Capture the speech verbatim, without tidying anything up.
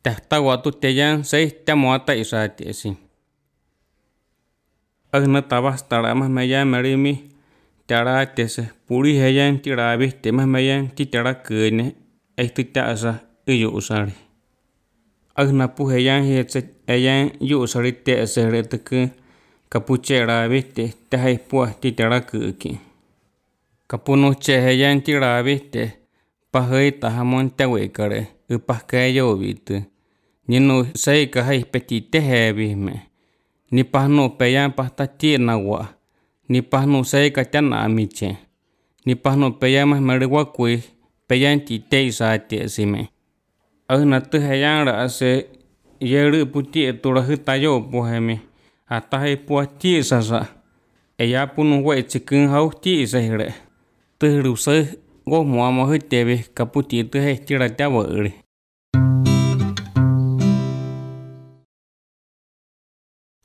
tähtaguatu teyan seis tamuata isaatiesi. Agna tabastara mas meyan merimi taraatese puri heyan tirabi temas meyan titara kene estitaasa iyo usari. Agna pu heyan hietse eyan yu usari teese retuku kapuchera viste tahai pua titara kuki. Kapunu che heyan tirabi te pahai tahamon tawekare upahkayo vitu. Ninu seika hai peti tehevihme. Nipahnu peyan pahtatir nawa. Nipahnu seika tana amiche. Nipahnu peyan mas mariwakui peyan tite isaatiesime. Agna tu heyan raase yeru puti turahitayo pohemi. Atahai pua tiisasa. Eya punu weitsikun hau tiisahire. Tuhru se go muamo hitevi kaputi tuhe tira tawa uri.